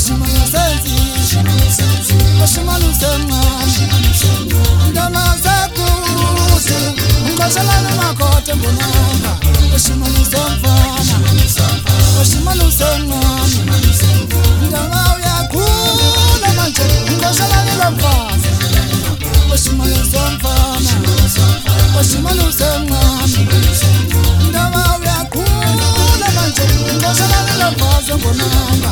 Oshimano sensi Oshimano semwa Ndama zakutu Ngoshalana makote mbonanga Oshimano somfana Oshimano semwa Ndama uyakula manje Ngoshalana lomfana Oshimano somfana Oshimano semwa Ndama uyakula manje Ngoshalana lomfana mbonanga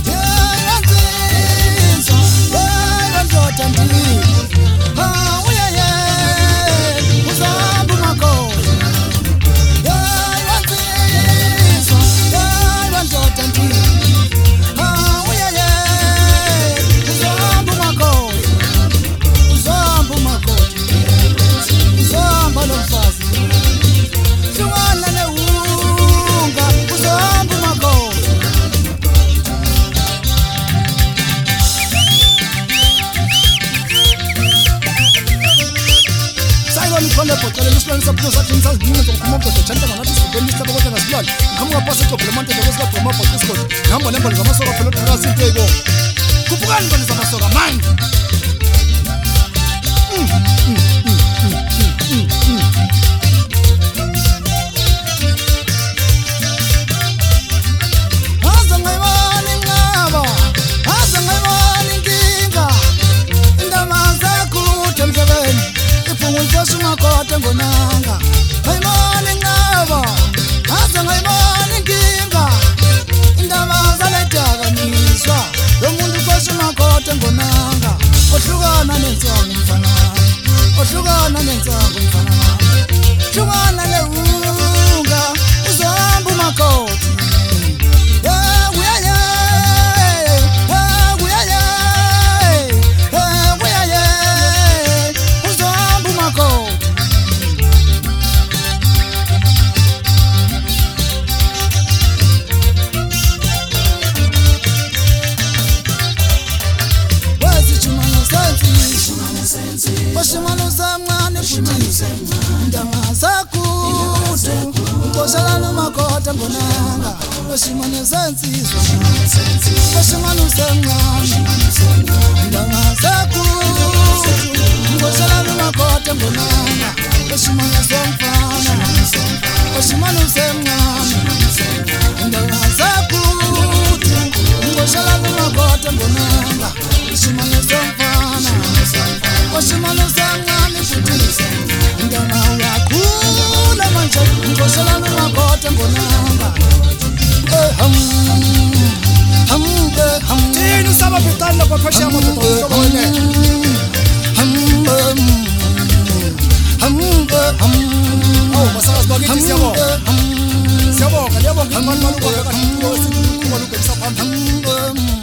Oshimano samwana futhi Ndama zakutu Ngoshalana makota mbonanga Oshimano sensizwa Oshimano samwana Ndama zakutu Ngoshalana makota mbonanga Oshimano somfana Oshimano samwana Ndama zakutu Ngoshalana makota mbonanga Oshimano somfana Oshimano samwana futhi Ndama uyakula manje Ngoshalana makota mbonanga Tinu saba vitanda kwa pasha moto Oh, masas bagiti siamo Siamo, kaliamo kaliamo maluko